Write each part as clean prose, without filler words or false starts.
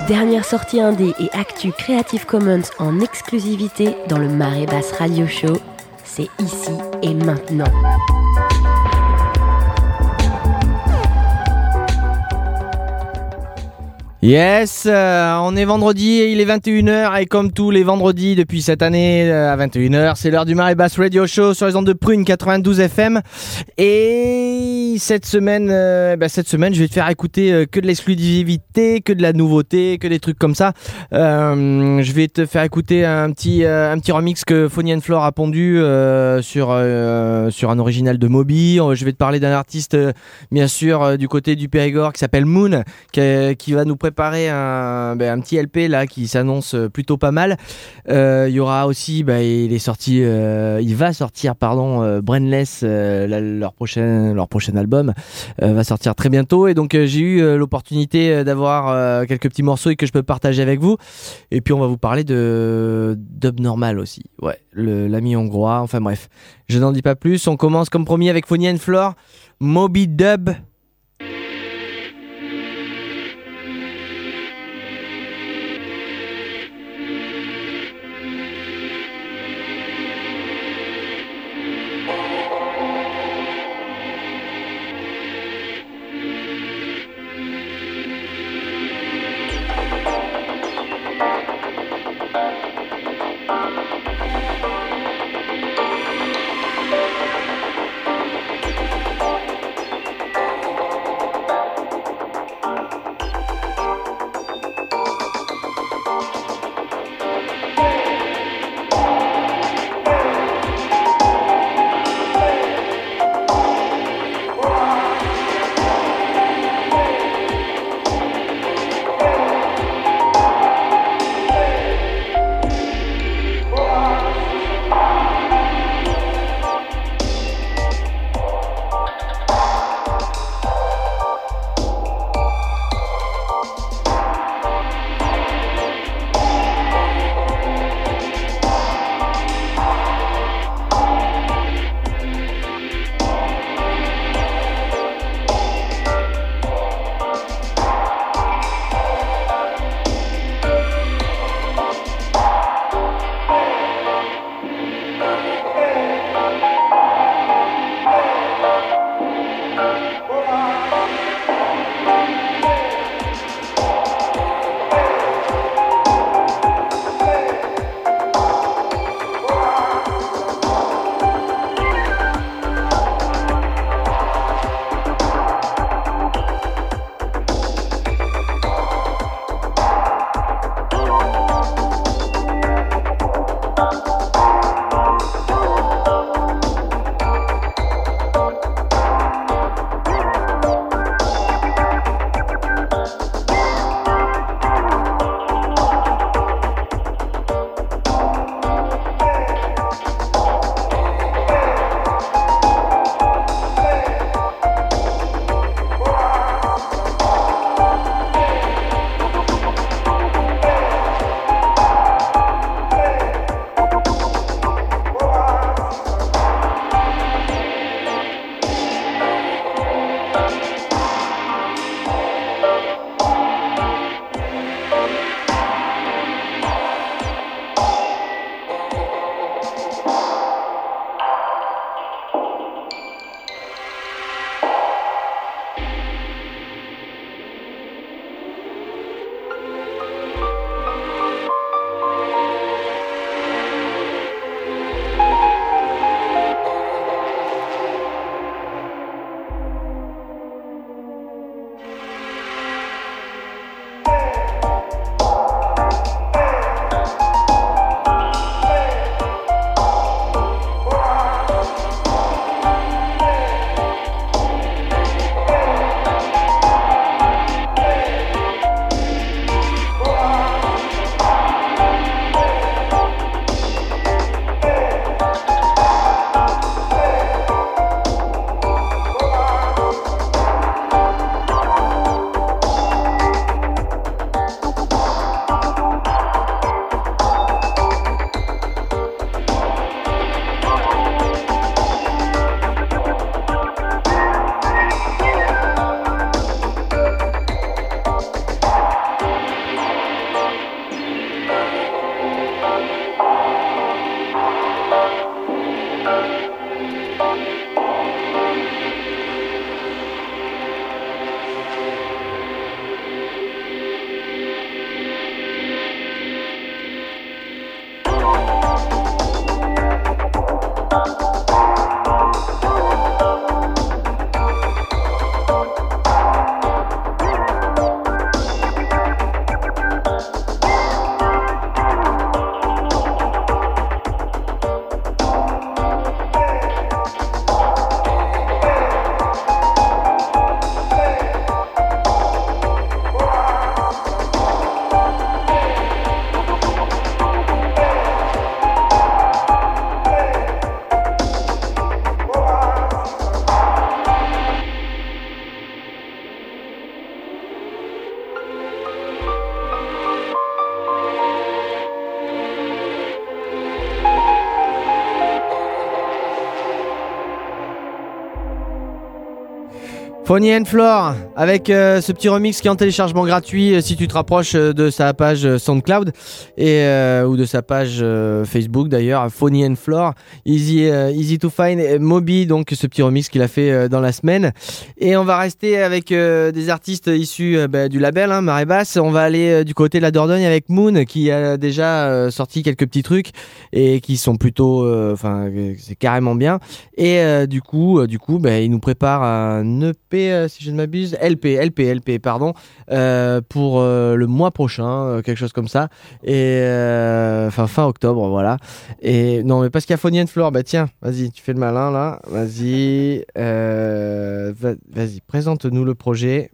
Dernière sortie indé et actu Creative Commons en exclusivité dans le Marée Basse Radio Show. C'est ici et maintenant. Yes, on est vendredi et il est 21h et comme tous les vendredis depuis cette année à 21h, c'est l'heure du Marée Basse Radio Show sur les ondes de Prune 92 FM. Et cette semaine, je vais te faire écouter que de l'exclusivité, que de la nouveauté, que des trucs comme ça. Je vais te faire écouter un petit remix que Phony & Flor a pondu sur un original de Moby. Je vais te parler d'un artiste bien sûr du côté du Périgord qui s'appelle Moon, qui va nous préparer un petit LP là qui s'annonce plutôt pas mal. Il y aura aussi il va sortir Brainless, leur prochain album va sortir très bientôt, et donc j'ai eu l'opportunité d'avoir quelques petits morceaux et que je peux partager avec vous, et puis on va vous parler de Dub Normal aussi, l'ami hongrois, enfin bref, je n'en dis pas plus. On commence comme promis avec Phony & Flor, Moby Dub. Fonny and Floor avec ce petit remix qui est en téléchargement gratuit si tu te rapproches de sa page SoundCloud et ou de sa page Facebook d'ailleurs, Fonny and Floor, easy to find. Moby, donc ce petit remix qu'il a fait dans la semaine. Et on va rester avec des artistes issus du label Marée Basse. On va aller du côté de la Dordogne avec Moon qui a déjà sorti quelques petits trucs et qui sont plutôt c'est carrément bien. Et du coup il nous prépare un EP si je ne m'abuse, LP pardon, pour le mois prochain, quelque chose comme ça, et fin octobre, voilà. Et non, mais parce qu'il y a Fonny and Floor, bah tiens, vas-y, tu fais le malin là, vas-y, présente-nous le projet.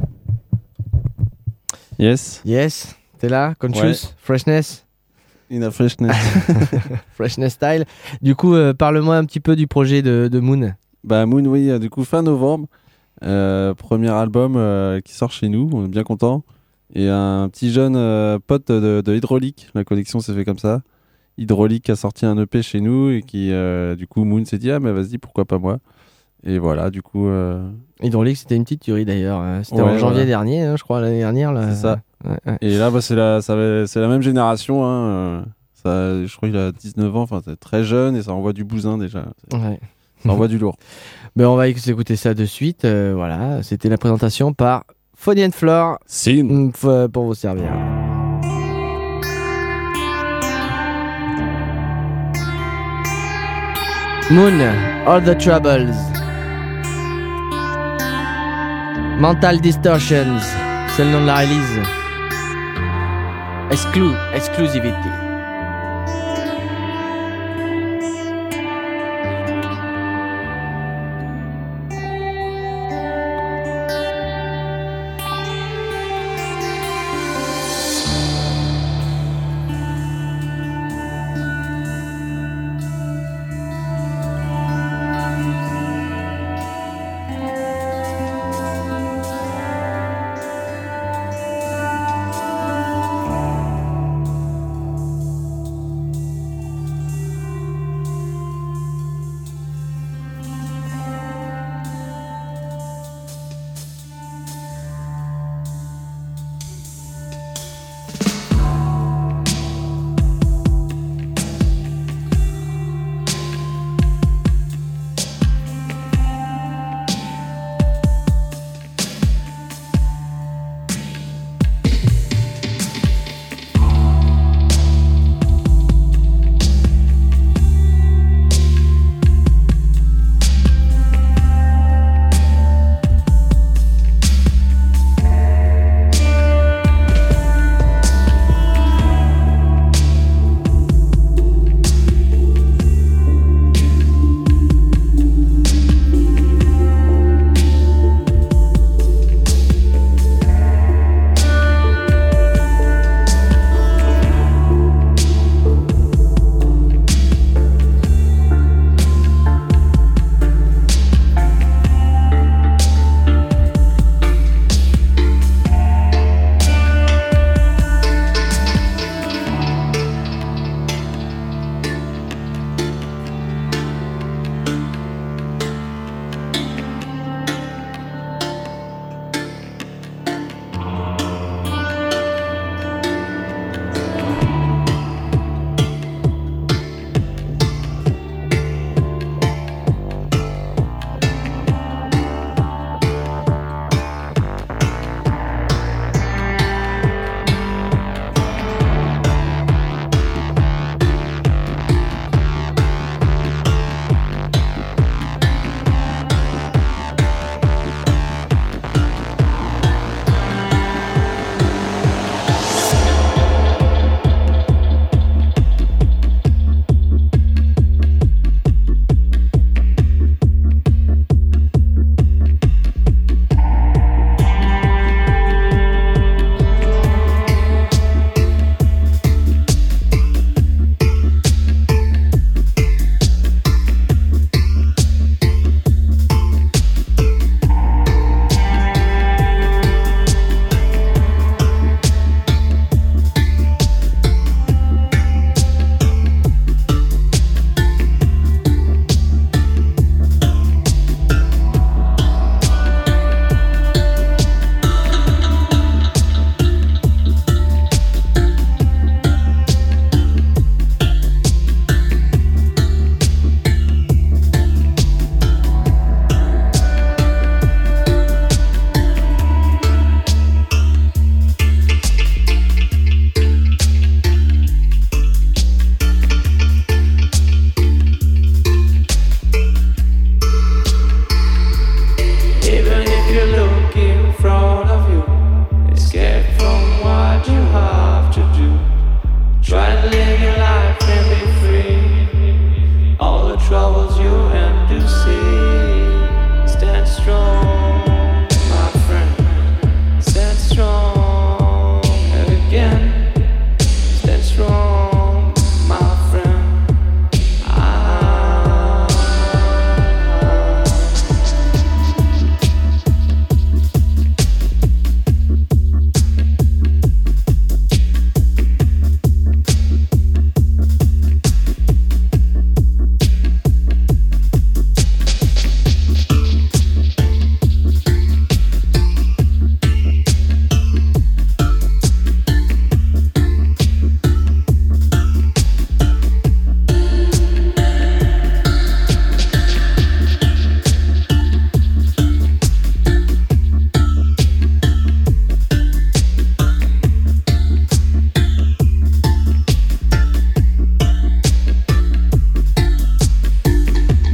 Yes, t'es là, conscious, ouais. Freshness. In a freshness. Freshness style. Du coup, parle-moi un petit peu du projet de Moon. Bah Moon, oui, du coup fin novembre. Premier album qui sort chez nous, on est bien content. Et un petit jeune pote de Hydraulique, la collection s'est fait comme ça. Hydraulique a sorti un EP chez nous et qui du coup Moon s'est dit mais vas-y, pourquoi pas moi. Et voilà, du coup Hydraulique, c'était une petite tuerie d'ailleurs, c'était en janvier dernier, je crois, l'année dernière là. C'est ça. Ouais. Et là c'est la même génération ça, je crois qu'il a 19 ans, enfin c'est très jeune et ça envoie du bousin déjà. Ouais. Ça envoie du lourd. Ben on va écouter ça de suite. Voilà, c'était la présentation par Fonny and Floor pour vous servir. Moon, All the Troubles. Mental Distortions, c'est le nom de la release. Exclusivity.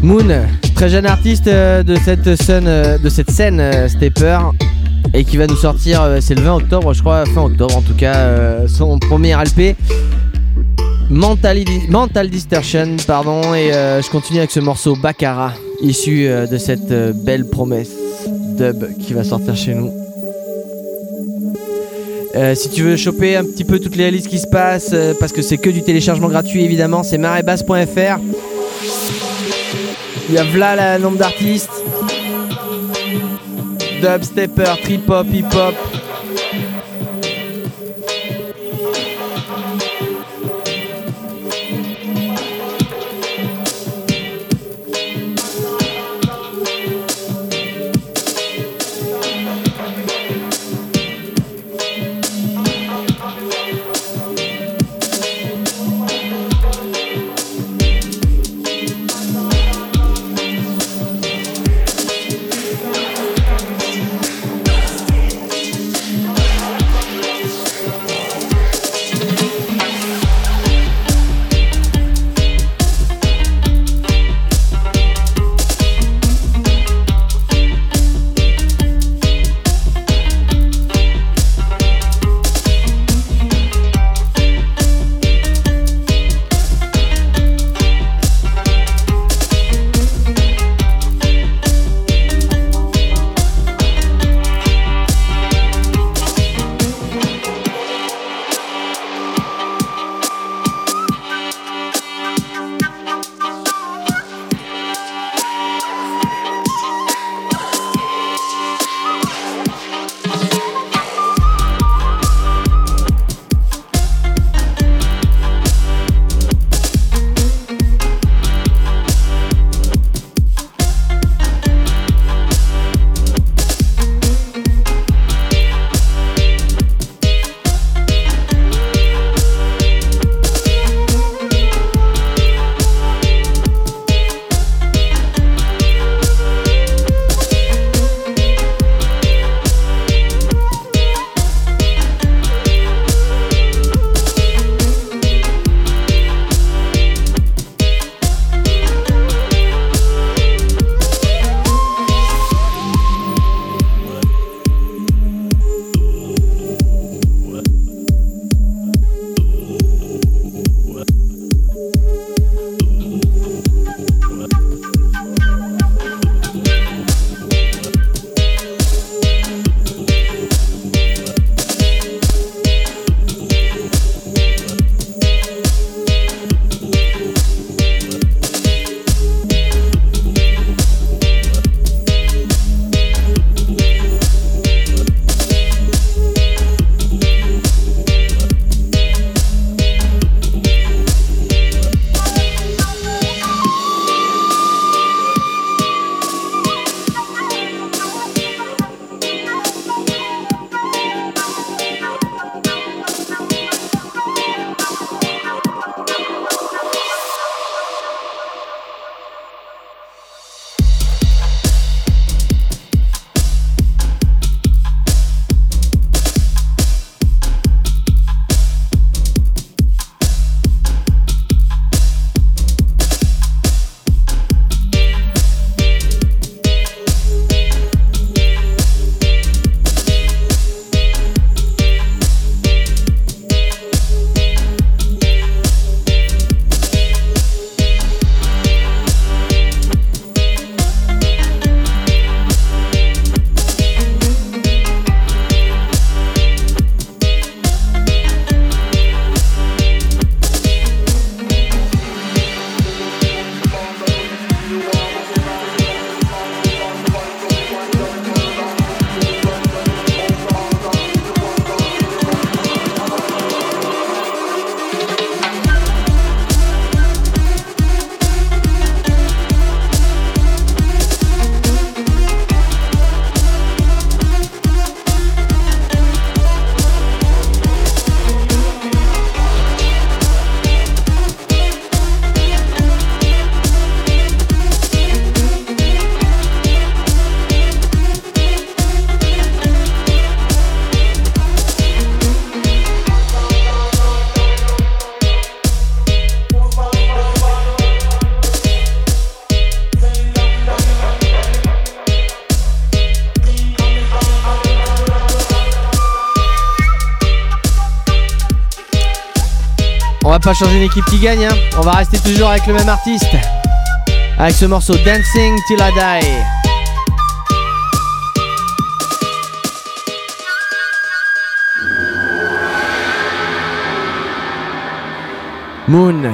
Moon, très jeune artiste de cette scène Stepper, et qui va nous sortir, c'est le 20 octobre je crois, fin octobre en tout cas, son premier LP Mental Distortion, pardon, et je continue avec ce morceau Baccarat, issu de cette belle promesse dub qui va sortir chez nous. Si tu veux choper un petit peu toutes les releases qui se passent, parce que c'est que du téléchargement gratuit évidemment, c'est marébasse.fr. Il y a le nombre d'artistes. Dub, stepper, trip-hop, hip-hop. va pas changer une équipe qui gagne, hein. On va rester toujours avec le même artiste. Avec ce morceau Dancing Till I Die. Moon.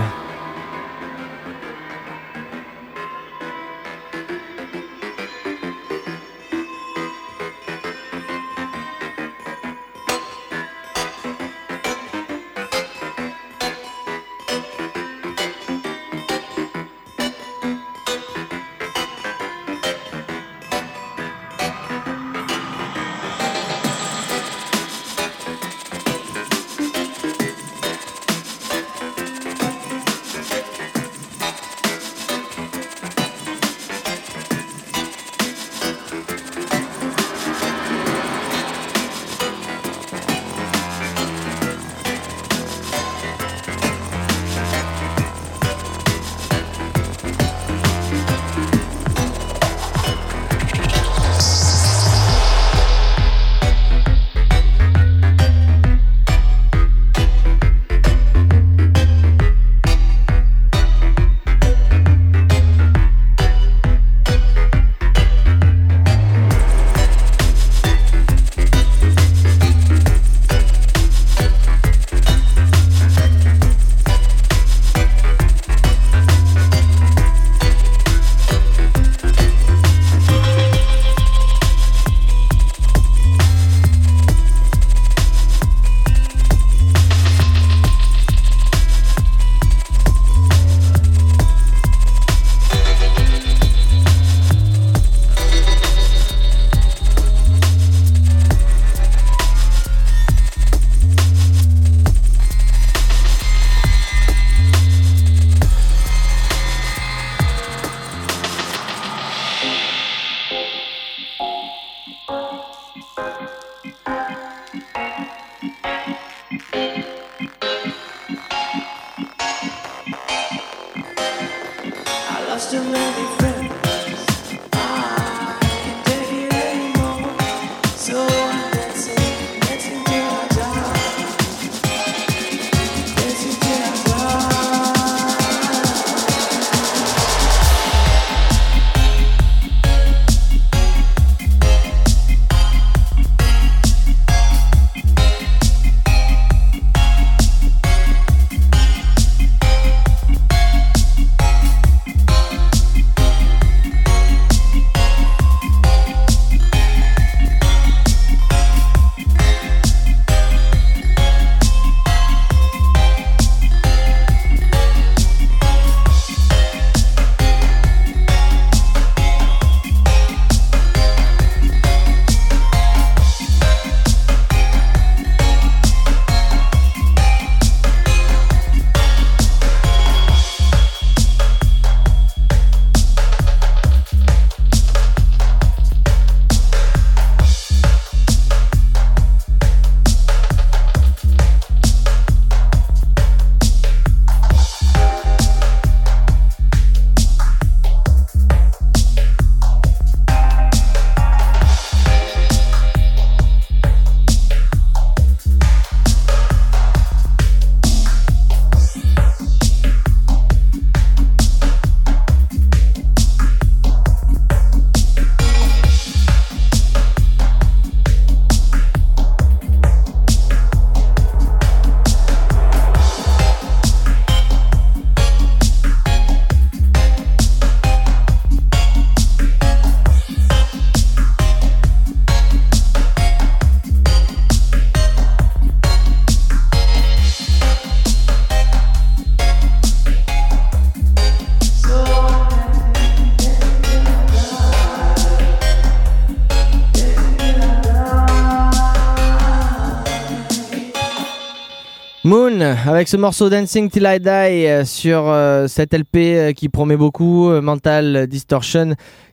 Moon avec ce morceau Dancing Till I Die sur cette LP qui promet beaucoup, Mental Distortion,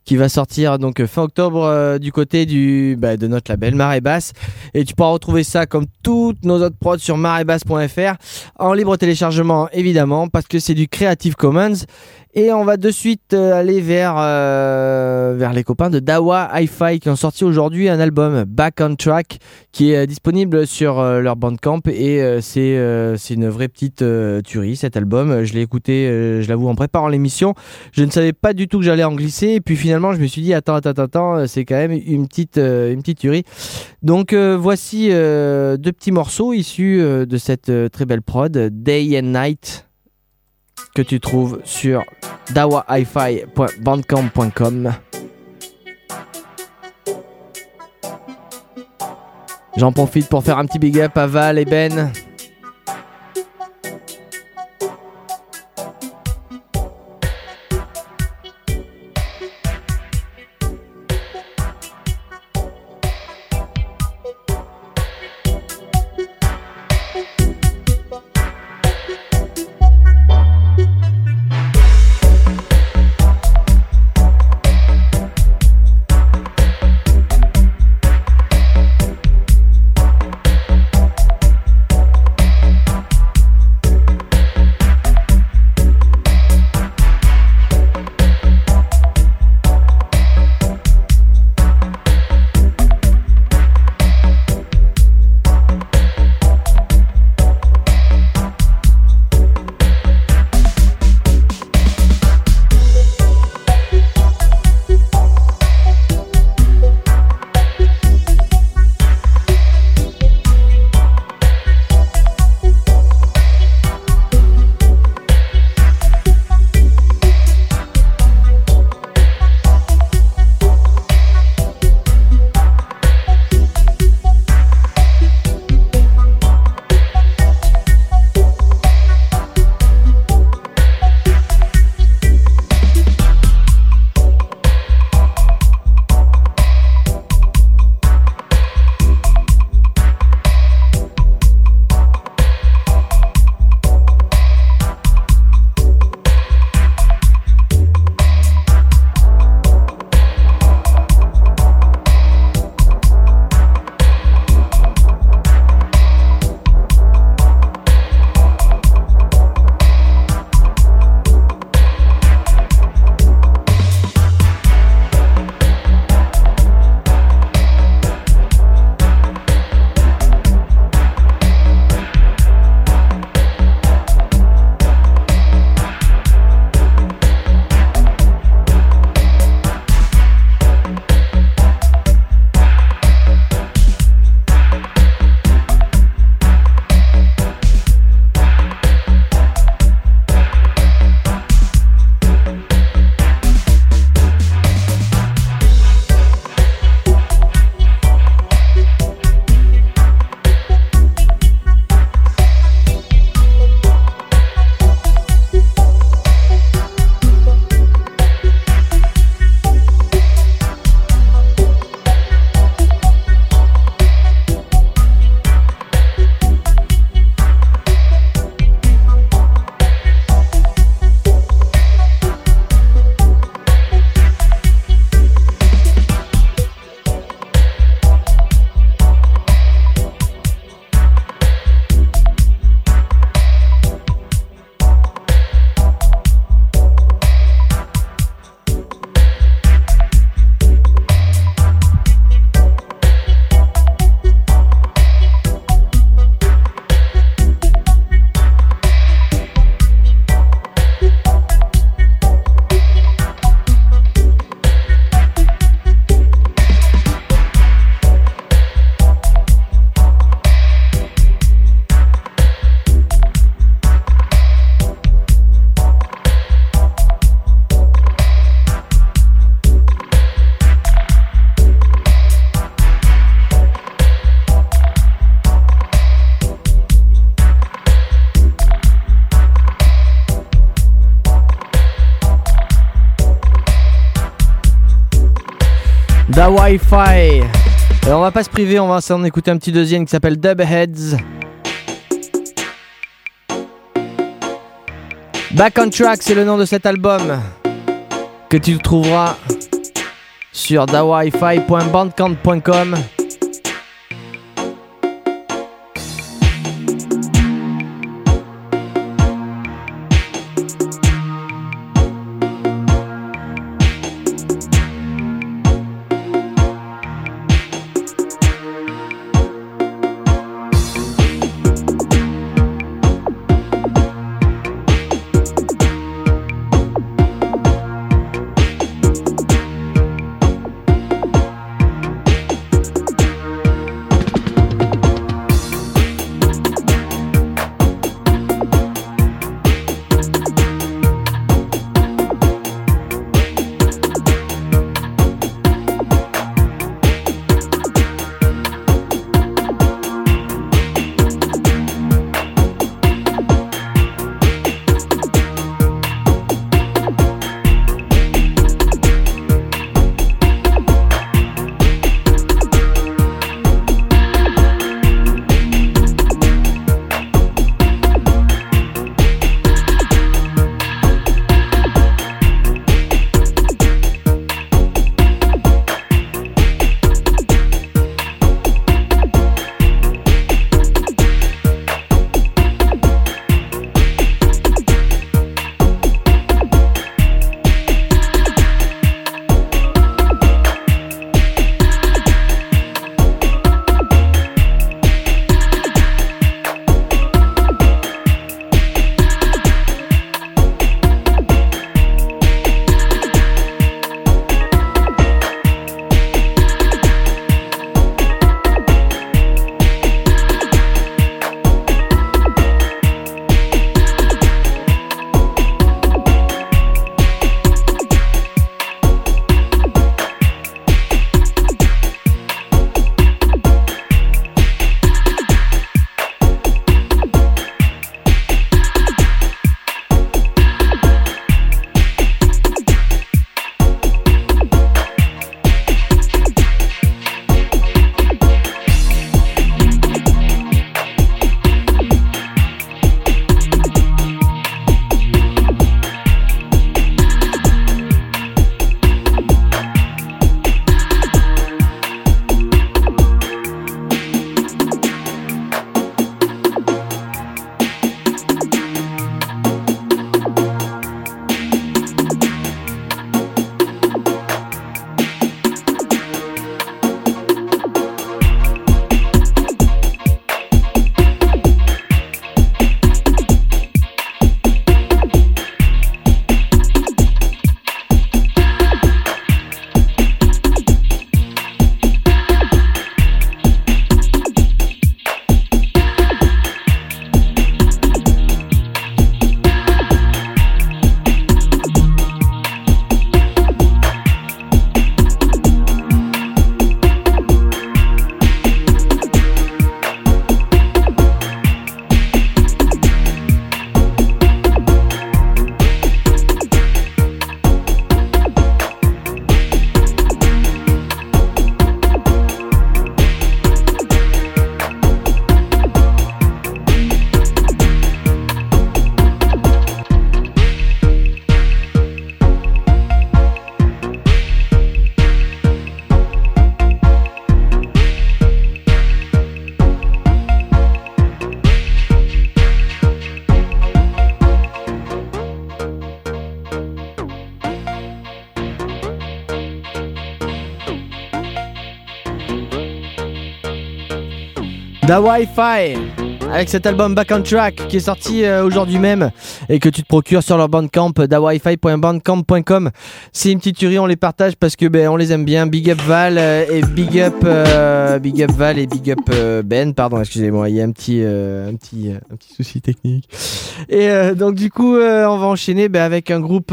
qui va sortir donc fin octobre du côté de notre label Marée Basse. Et tu pourras retrouver ça comme toutes nos autres prods sur marébasse.fr en libre téléchargement évidemment parce que c'est du Creative Commons. Et on va de suite aller vers les copains de Dawa Hi-Fi qui ont sorti aujourd'hui un album Back on Track qui est disponible sur leur Bandcamp et c'est une vraie petite tuerie cet album. Je l'ai écouté, je l'avoue, en préparant l'émission. Je ne savais pas du tout que j'allais en glisser et puis finalement je me suis dit attends, c'est quand même une petite tuerie. Donc voici deux petits morceaux issus de cette très belle prod, Day and Night, que tu trouves sur dawahifi.bandcamp.com. J'en profite pour faire un petit big up à Val et Ben. Da Wi-Fi. Alors on va pas se priver, on va s'en écouter un petit deuxième qui s'appelle Dubheads. Back on Track, c'est le nom de cet album que tu trouveras sur dawifi.bandcamp.com. Da Wi-Fi avec cet album Back on Track qui est sorti aujourd'hui même et que tu te procures sur leur bandcamp dawifi.bandcamp.com. C'est une petite tuerie, on les partage parce que on les aime bien. Big up Val et big up Val et big up Ben, pardon, excusez-moi, il y a un petit souci technique. Et donc du coup on va enchaîner avec un autre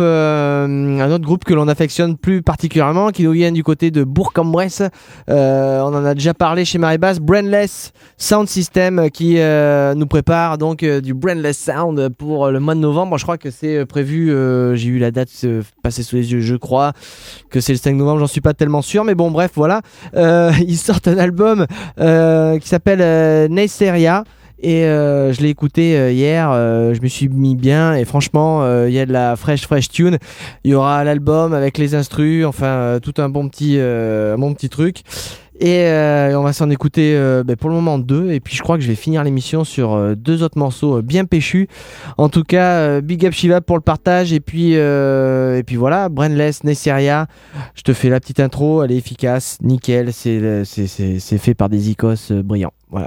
groupe que l'on affectionne plus particulièrement, qui nous vient du côté de Bourg-en-Bresse. On en a déjà parlé chez Marie-Basse, Brainless Sound System qui nous prépare donc du Brainless Sound pour le mois de novembre. Je crois que c'est prévu, j'ai eu la date passer sous les yeux, je crois que c'est le 5 novembre, j'en suis pas tellement sûr, mais bon bref voilà. Ils sortent un album qui s'appelle Neisseria. Et je l'ai écouté hier, je me suis mis bien et franchement il y a de la fresh tune. Il y aura l'album avec les instrus, enfin tout un bon petit truc. Et on va s'en écouter pour le moment 2, et puis je crois que je vais finir l'émission sur 2 autres morceaux bien péchus. En tout cas, big up Shiva pour le partage, et puis voilà, Brainless, Nesseria. Je te fais la petite intro, elle est efficace, nickel, c'est fait par des icos brillants. Voilà.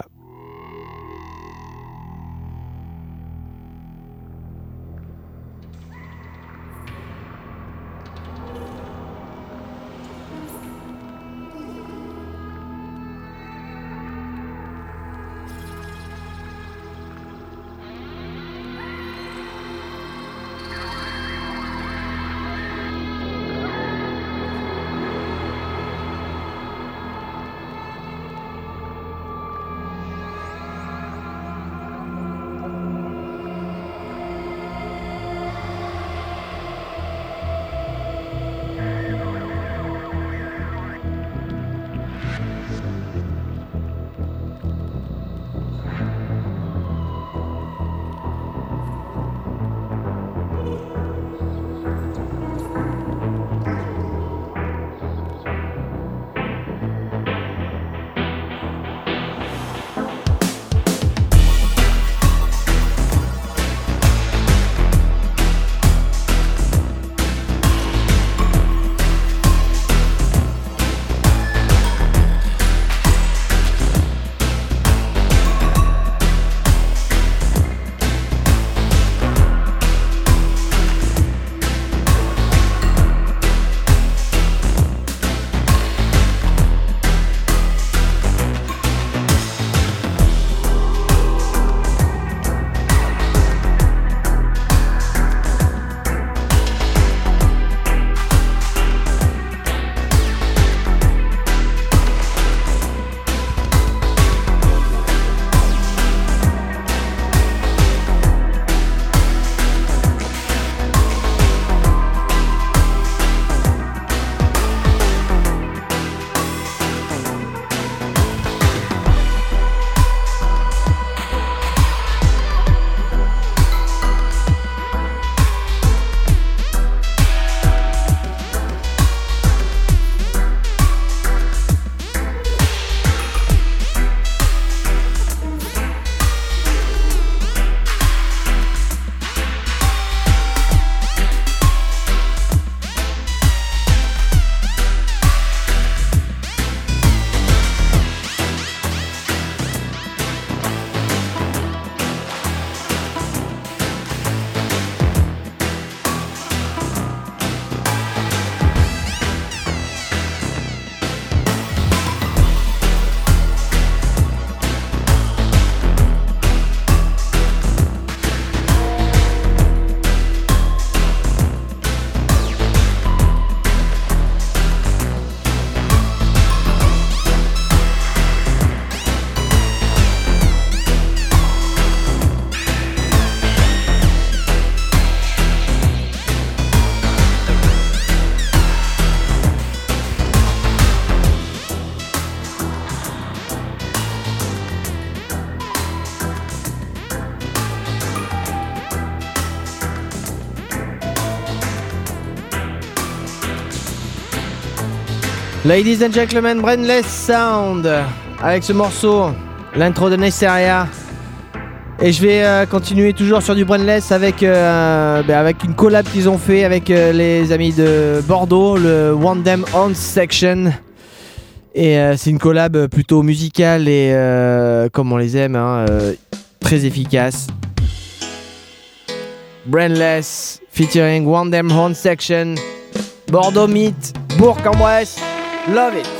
Ladies and gentlemen, Brainless Sound avec ce morceau, l'intro de Nesseria. Et je vais continuer toujours sur du Brainless avec une collab qu'ils ont fait avec les amis de Bordeaux, le One Them On Section. Et c'est une collab plutôt musicale et comme on les aime, très efficace. Brainless featuring One Them On Section, Bordeaux Meet, Bourg-en-Bresse. Love it.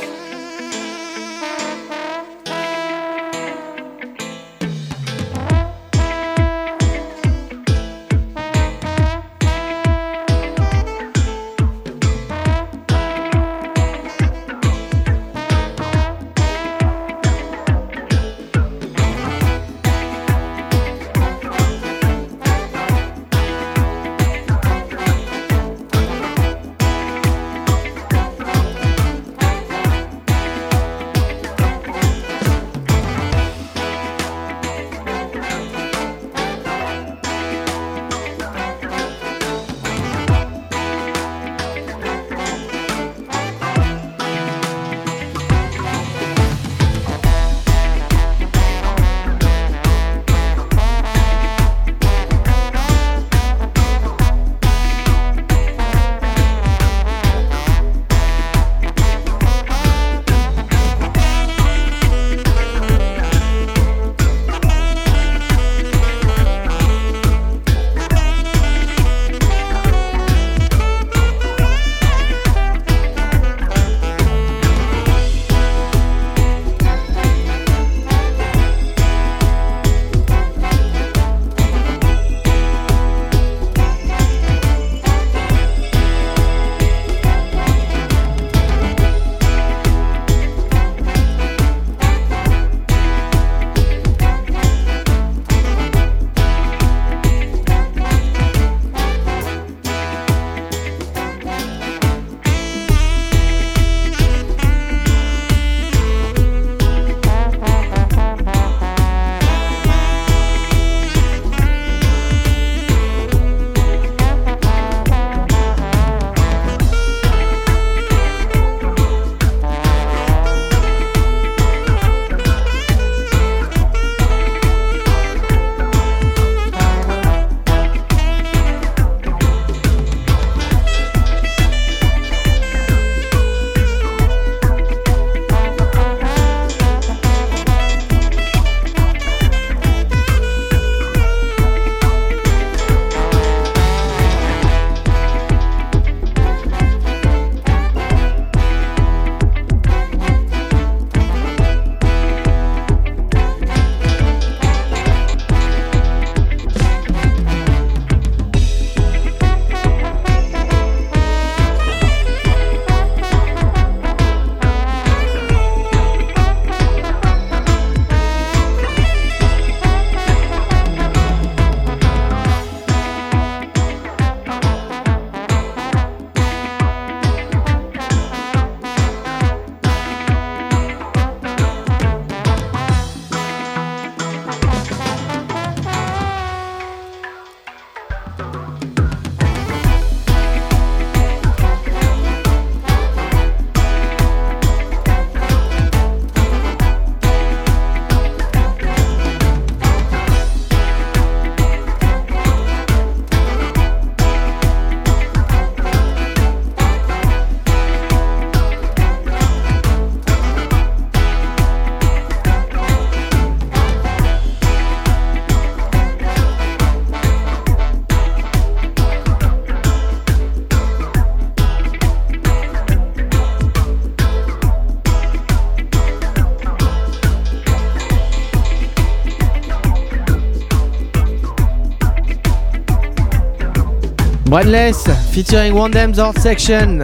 One-Less featuring One Damn Hard Section.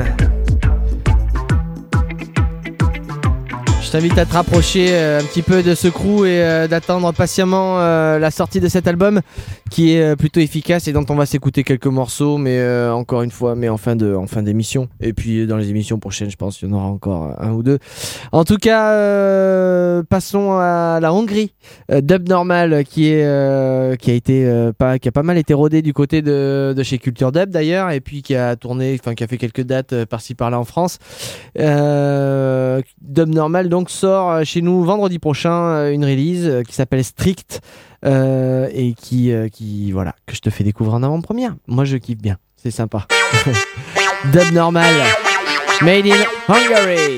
Je t'invite à te rapprocher un petit peu de ce crew et d'attendre patiemment la sortie de cet album qui est plutôt efficace et dont on va s'écouter quelques morceaux, mais encore une fois, mais en fin d'émission. Et puis dans les émissions prochaines, je pense qu'il y en aura encore un ou deux. En tout cas, passons à la Hongrie. Dub Normal qui a pas mal été rodé du côté de chez Culture Dub d'ailleurs, et puis qui a fait quelques dates par-ci par-là en France. Dub Normal donc sort chez nous vendredi prochain une release qui s'appelle Strict et qui voilà, que je te fais découvrir en avant-première. Moi je kiffe bien, c'est sympa. Dub Normal, made in Hungary.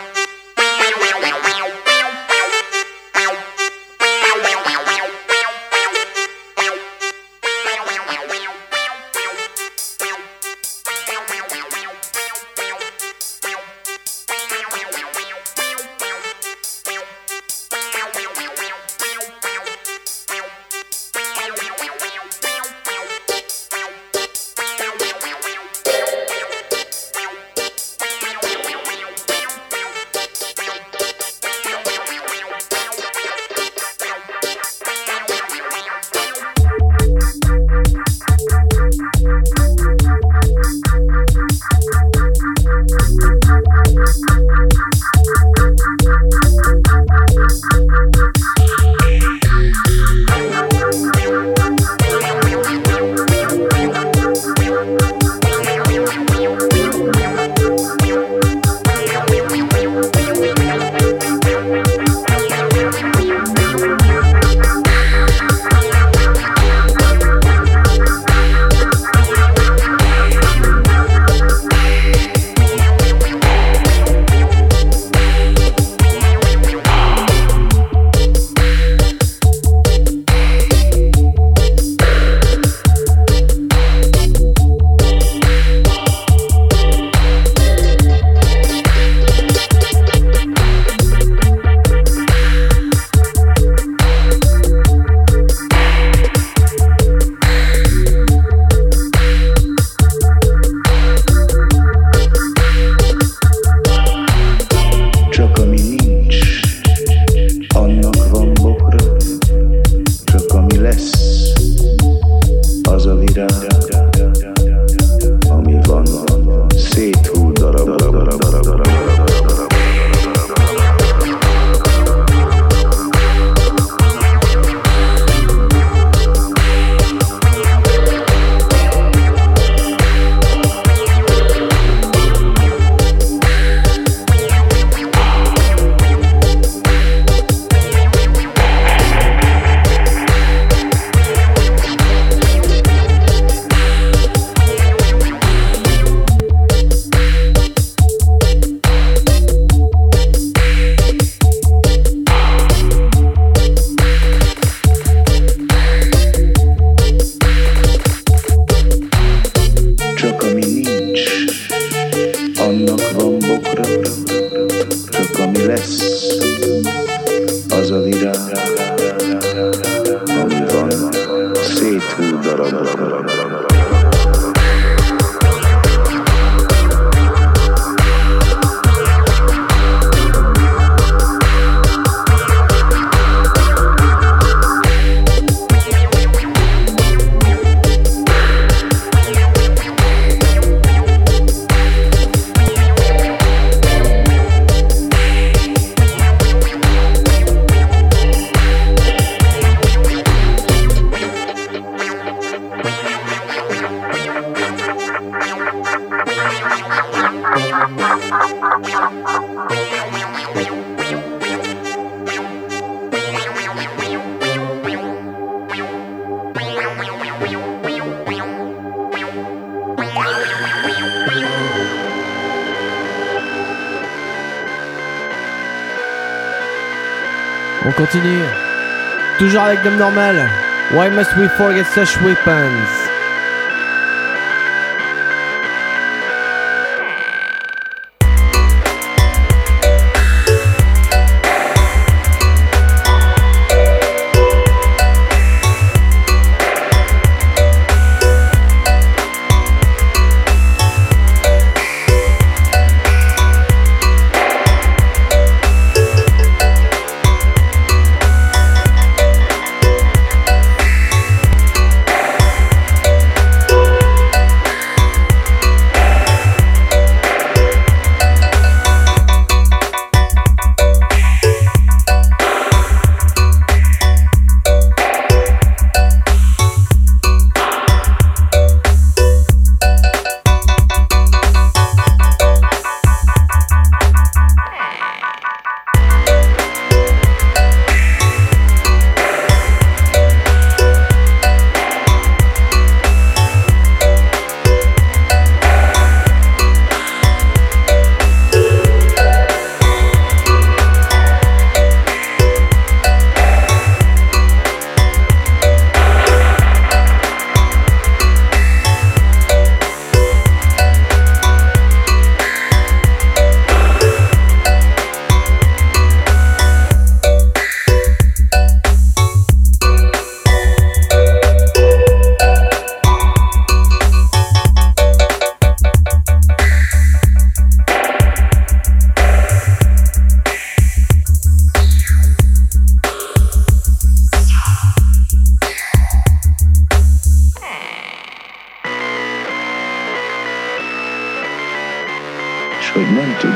On continue. Toujours avec Dub Normal. Why must we forget such weapons?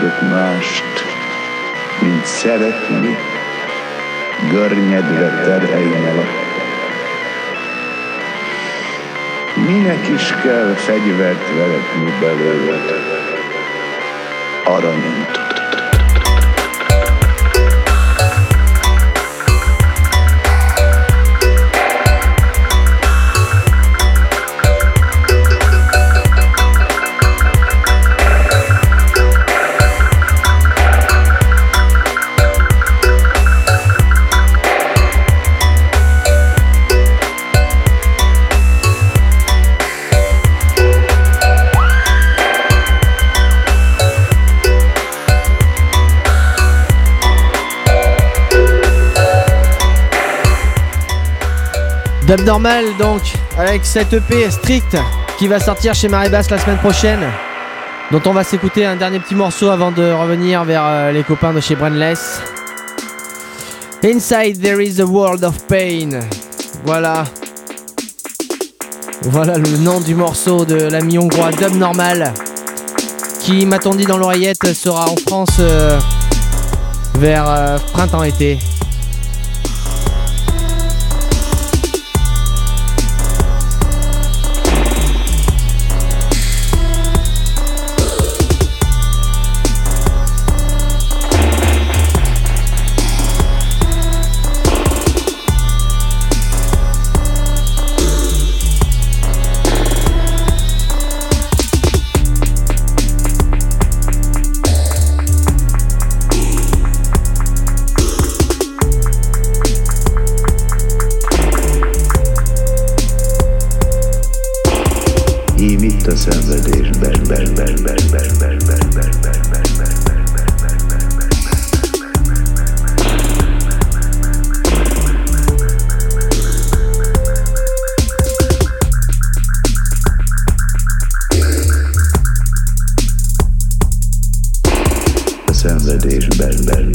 tudok mást, mint szeretni, görnyedve terheim alatt. Minek is kell fegyvert veretni belőled, aranyom tudod. Dub Normal donc, avec cette EP Strict qui va sortir chez Marée Basse la semaine prochaine, dont on va s'écouter un dernier petit morceau avant de revenir vers les copains de chez Brainless. Inside there is a world of pain. Voilà. Voilà le nom du morceau de l'ami hongrois Dub Normal, qui, m'a-t-on dit dans l'oreillette, sera en France vers printemps-été. Ím itt a szenvedésben. A szenvedésben.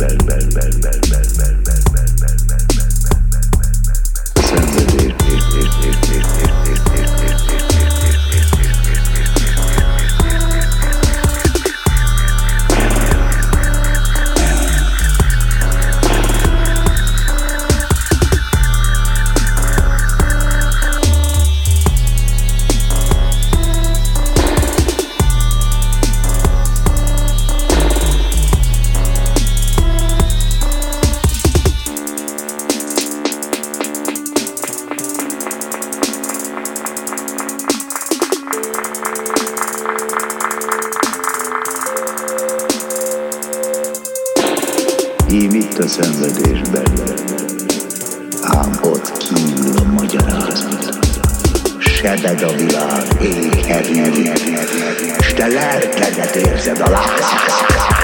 Ím itt a szenvedésben, ám ott kívül a magyarázat. Sebed a világ, éghernyed, s te lelkedet érzed a lázat.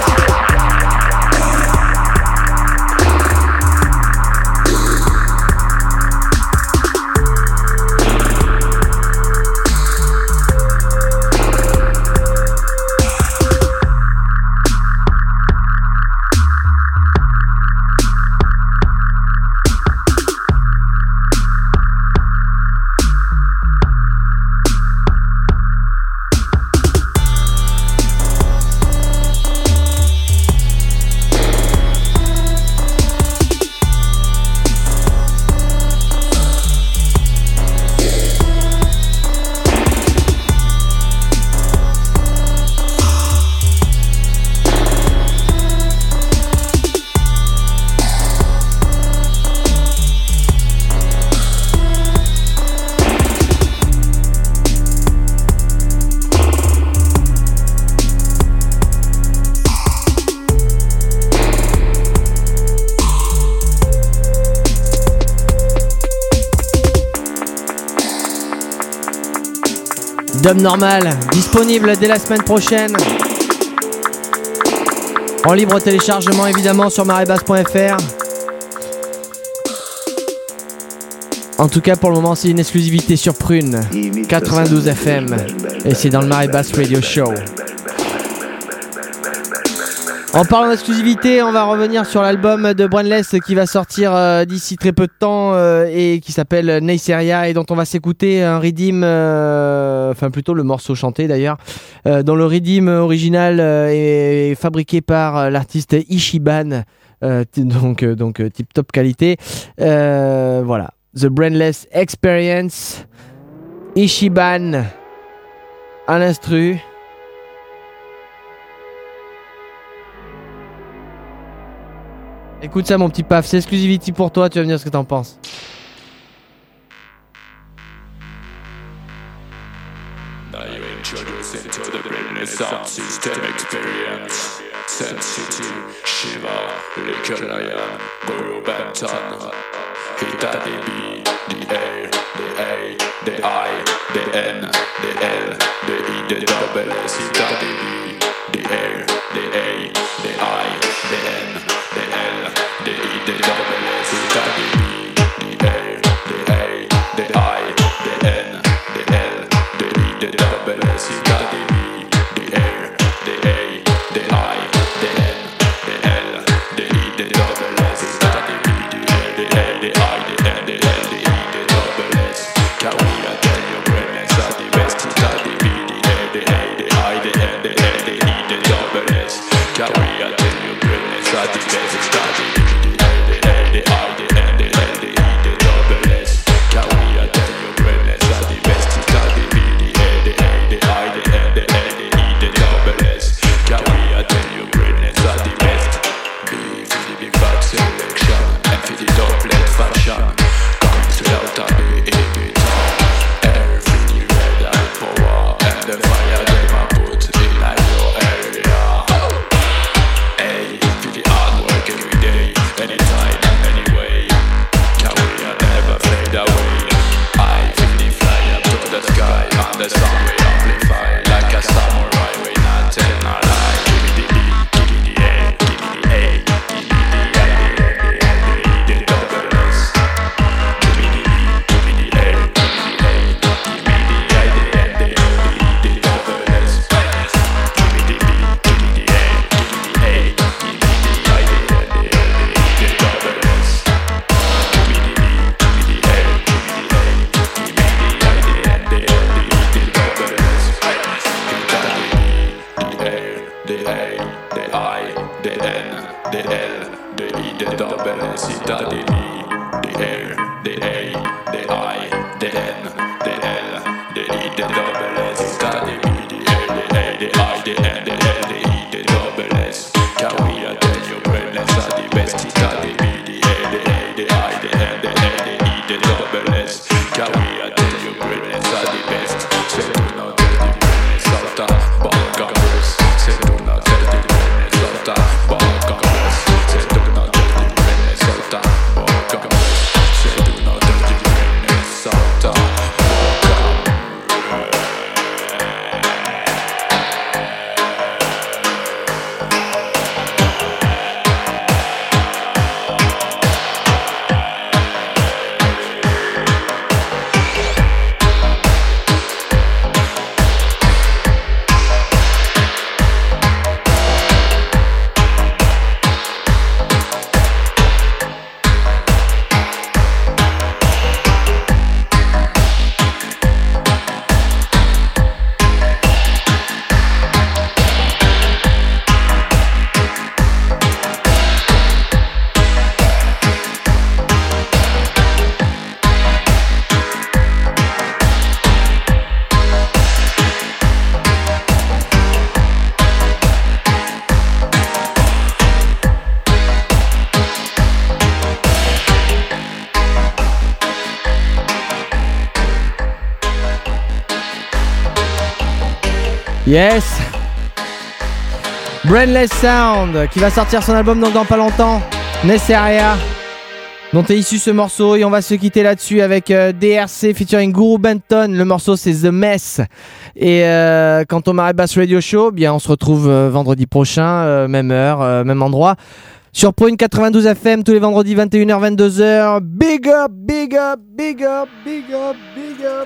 Dub Normal, disponible dès la semaine prochaine. En libre téléchargement évidemment sur marébasse.fr. En tout cas pour le moment c'est une exclusivité sur Prune 92 FM. Et c'est dans le Marée Basse Radio Show. En parlant d'exclusivité, on va revenir sur l'album de Brainless qui va sortir d'ici très peu de temps et qui s'appelle Neisseria et dont on va s'écouter un redeem, enfin plutôt le morceau chanté d'ailleurs, dont le redeem original est fabriqué par l'artiste Ishiban, donc tip top qualité. Voilà, The Brainless Experience, Ishiban à l'instru. Écoute ça mon petit paf, c'est exclusivity pour toi, tu vas me dire ce que t'en penses. Now you introduce into the Brainless sound system experience. Sensitive, Shiva, Little Lion, Guru Benton. Hita the B, the A, the A, the I, the N, the L, the E, the double S. Hita the B, the A, the A, the I, the N, the L, the E, the double S. Hita the B, the A, the A, the I, the N, the L, the E, the double S. Hita the B, the A, the A, the I, the N, the L, the E, the double S. Hita the B, the A, the I, the N, the L, the E, the double S. Can we tell your Brainless are the best? Hita the B, the A, the I, the N, the L, the E, the double S. Can we tell your Brainless are the best? Hita the B, the A, the I, the N, the L, the E, the double S. Can we tell your Brainless are the best? Hita the B, the A, the I, the N, the L, the E, the double S. Can we tell your Brainless are the best? B for the big fat selection, and for the doublet fashion. Comes without a bit. Air for the red eye power, and the fire them a put in your area. A for the hard work every day, anytime, anyway. Can we never fade away? I for the fly up to the sky, and the sound we amplify like a samurai. We not tell no lie. Give me the B, give me the A, give me the A, give me the I, the N, the L, the E, the double S. Give me the B, give me the A, give me the A, give me the I, the N, the L, the E, the double S. Give me the B, give me the A, give me the A, give me the I, the N, the L, the E, the double S. Give me the B, give me the A, give me the A, give me the I, the N, the L, the E, the double S. The A, the I, the N, the L, the E, the double S. Hita the B, the A, the I, the N, the L, the E, the double S. Hita the B, the A, the I, the N, the L, the E, the double S. Can we tell your Brainless are the best? Hita the B, the A, the I, the N, the L, the E, the double S. Can we tell your Brainless are the best? Say do not tell the Brainless of the Balkans. Say do not tell the Brainless of the Balkans. Say do not tell the Brainless of the Balkans. Say do not tell the Brainless of the Balkans. Yes, Brainless Sound qui va sortir son album dans pas longtemps, Neisseria, dont est issu ce morceau, et on va se quitter là-dessus avec DRC featuring Guru Benton. Le morceau c'est The Mess. Et quant au Marais Bass Radio Show, bien on se retrouve vendredi prochain, même heure, même endroit, sur Prune 92 FM tous les vendredis 21h 22h. Big up, big up, big up, big up, big up.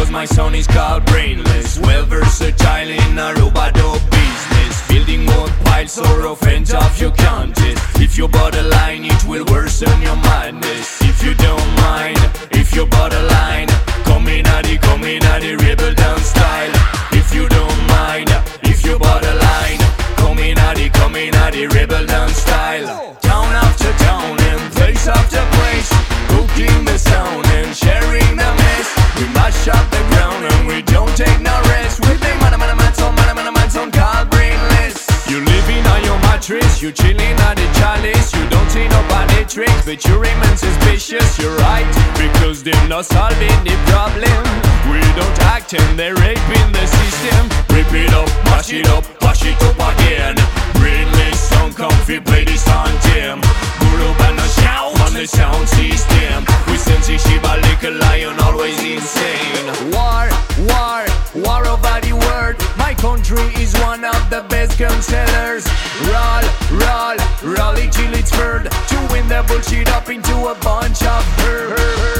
Cause my son is called brainless, well versatile in a robot business, building more piles or offense off your contest. If you're borderline, it will worsen your madness. If you don't mind, if you're borderline, come in at the rebel down style. If you don't mind, if you're borderline, come in at the rebel down style. Town after town and place after place, cooking the sound and sharing the mess. We mash up the ground and we don't take no rest. We play man son called brainless. You living on your mattress, you chilling at the chalice. You don't see nobody tricks, but you remain suspicious. You're right, because they're not solving the problem. We don't act and they're raping the system. Rip it up, mash it up, wash it up again. Brainless sound comfy, play this on Jim. Guru and a shout on the sound system. We sense Shiva like a lion, always insane. War over the world. My country is one of the best gun sellers. Roll it till it's heard. To win the bullshit up into a bunch of her.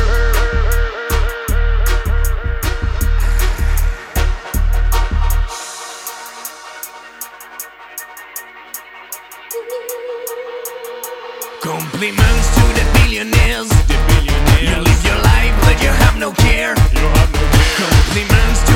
Compliments to the billionaires. You live your life but you have no care. Compliments to